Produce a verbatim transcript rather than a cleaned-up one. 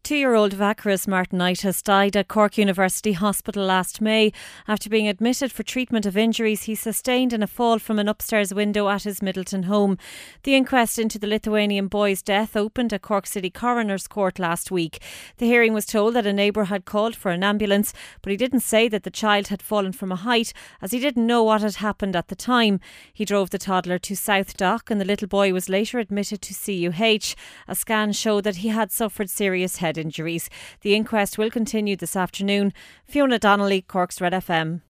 Two-year-old Vacaris Martinitis died at Cork University Hospital last May after being admitted for treatment of injuries he sustained in a fall from an upstairs window at his Middleton home. The inquest into the Lithuanian boy's death opened at Cork City Coroner's Court last week. The hearing was told that a neighbour had called for an ambulance, but he didn't say that the child had fallen from a height, as he didn't know what had happened at the time. He drove the toddler to South Dock and the little boy was later admitted to C U H. A scan showed that he had suffered serious head injuries. The inquest will continue this afternoon. Fiona Donnelly, Cork's Red F M.